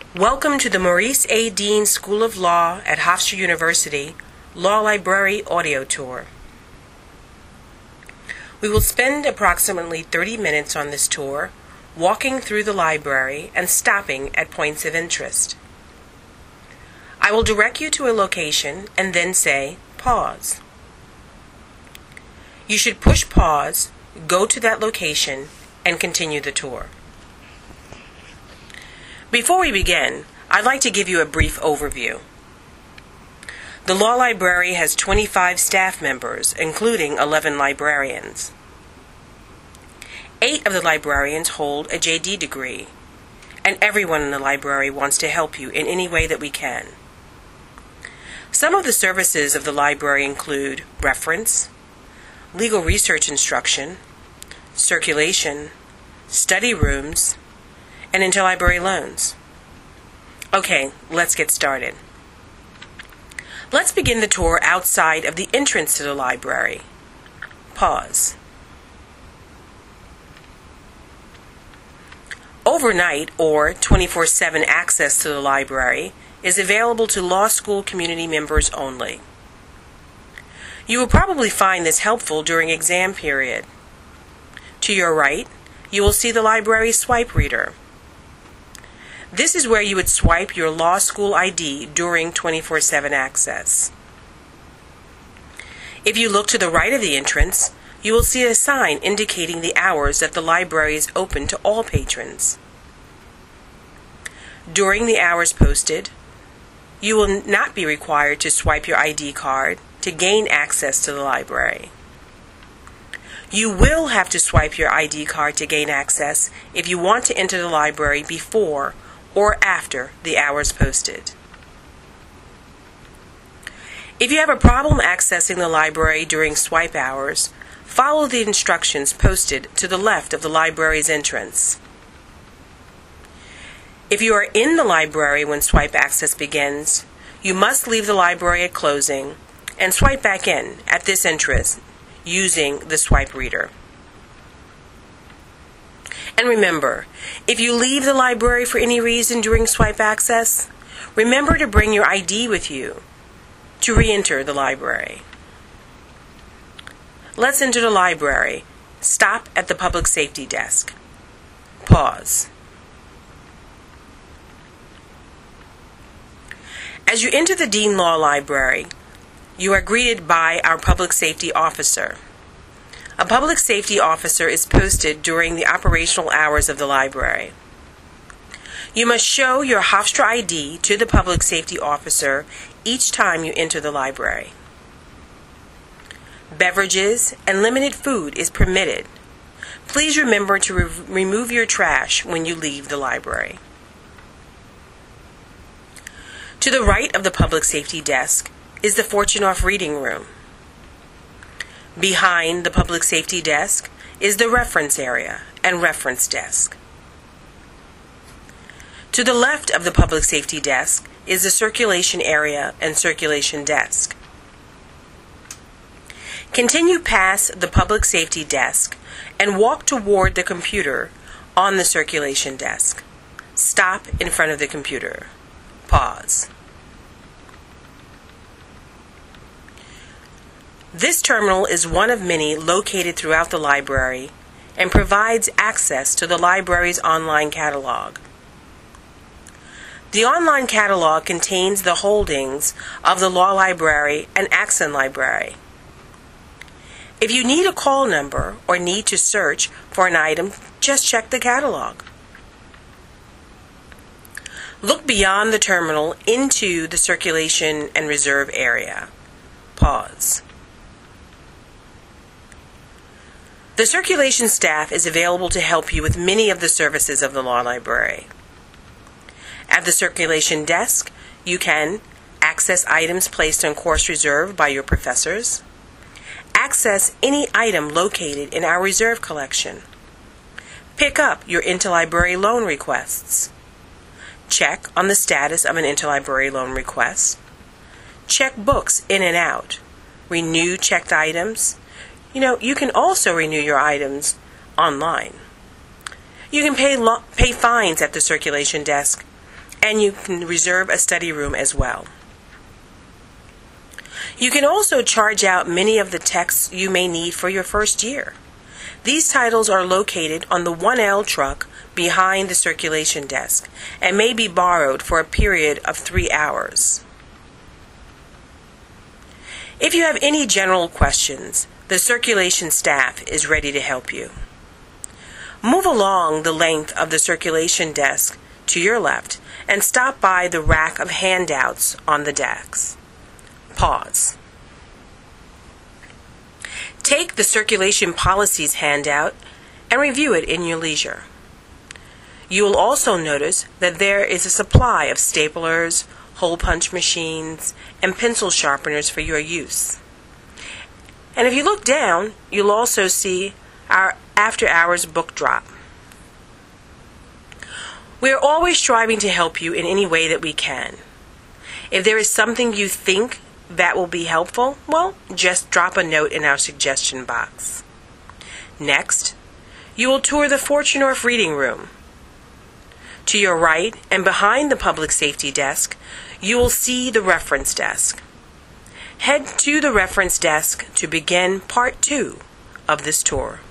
Welcome to the Maurice A. Dean School of Law at Hofstra University Law Library Audio Tour. We will spend approximately 30 minutes on this tour, walking through the library and stopping at points of interest. I will direct you to a location and then say, pause. You should push pause, go to that location, and continue the tour. Before we begin, I'd like to give you a brief overview. The Law Library has 25 staff members, including 11 librarians. 8 of the librarians hold a JD degree, and everyone in the library wants to help you in any way that we can. Some of the services of the library include reference, legal research instruction, circulation, study rooms, and interlibrary loans. Okay, let's get started. Let's begin the tour outside of the entrance to the library. Pause. Overnight or 24/7 access to the library is available to law school community members only. You will probably find this helpful during exam period. To your right, you will see the library swipe reader. This is where you would swipe your law school ID during 24/7 access. If you look to the right of the entrance, you will see a sign indicating the hours that the library is open to all patrons. During the hours posted, you will not be required to swipe your ID card to gain access to the library. You will have to swipe your ID card to gain access if you want to enter the library before or after the hours posted. If you have a problem accessing the library during swipe hours, follow the instructions posted to the left of the library's entrance. If you are in the library when swipe access begins, you must leave the library at closing and swipe back in at this entrance using the swipe reader. And remember, if you leave the library for any reason during swipe access, remember to bring your ID with you to re-enter the library. Let's enter the library. Stop at the public safety desk. Pause. As you enter the Dean Law Library, you are greeted by our public safety officer. A public safety officer is posted during the operational hours of the library. You must show your Hofstra ID to the public safety officer each time you enter the library. Beverages and limited food is permitted. Please remember to remove your trash when you leave the library. To the right of the public safety desk is the Fortunoff Reading Room. Behind the public safety desk is the reference area and reference desk. To the left of the public safety desk is the circulation area and circulation desk. Continue past the public safety desk and walk toward the computer on the circulation desk. Stop in front of the computer. Pause. This terminal is one of many located throughout the library and provides access to the library's online catalog. The online catalog contains the holdings of the Law Library and Axon Library. If you need a call number or need to search for an item, just check the catalog. Look beyond the terminal into the circulation and reserve area. Pause. The circulation staff is available to help you with many of the services of the Law Library. At the circulation desk, you can access items placed on course reserve by your professors, access any item located in our reserve collection, pick up your interlibrary loan requests, check on the status of an interlibrary loan request, check books in and out, renew checked items. You can also renew your items online. You can pay fines at the circulation desk and you can reserve a study room as well. You can also charge out many of the texts you may need for your first year. These titles are located on the 1L truck behind the circulation desk and may be borrowed for a period of 3 hours. If you have any general questions, the circulation staff is ready to help you. Move along the length of the circulation desk to your left and stop by the rack of handouts on the desks. Pause. Take the circulation policies handout and review it in your leisure. You will also notice that there is a supply of staplers, hole punch machines, and pencil sharpeners for your use. And if you look down, you'll also see our after-hours book drop. We are always striving to help you in any way that we can. If there is something you think that will be helpful, well, just drop a note in our suggestion box. Next, you will tour the Fortunorf Reading Room. To your right and behind the public safety desk, you will see the reference desk. Head to the reference desk to begin part 2 of this tour.